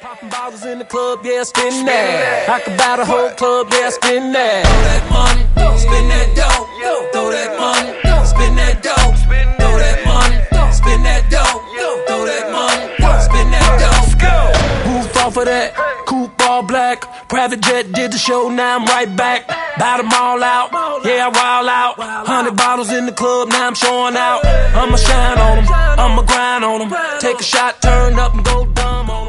Popping bottles in the club, yeah, spin that. I could buy the whole club, yeah, spin that. Throw that money, spin that dough. Throw that money, spin that dough. Throw that money, spin that dough. Throw that money, spin that dough. Roof off of that, coupe all black. Private jet did the show, now I'm right back. Buy them all out, yeah, I wild out. 100 bottles in the club, now I'm showing out. I'ma shine on them, I'ma grind on them. Take a shot, turn up and go dumb on them.